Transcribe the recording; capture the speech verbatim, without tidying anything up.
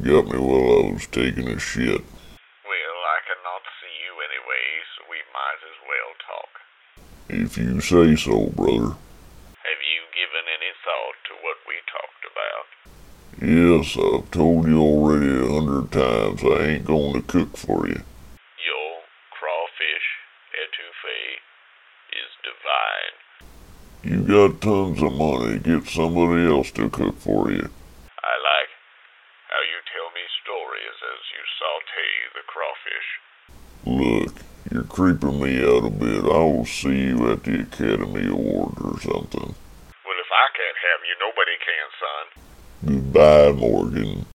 got me while I was taking a shit. Well, I cannot see you anyway, so we might as well talk. If you say so, brother. Have you given any thought to what we talked about? Yes, I've told you already a hundred times I ain't going to cook for you. Your crawfish etouffee is divine. You got tons of money. Get somebody else to cook for you. I like how you tell me stories as you saute the crawfish. Look, you're creeping me out a bit. I will see you at the Academy Award or something. Well, if I can't have you, nobody can, son. Goodbye, Morgan.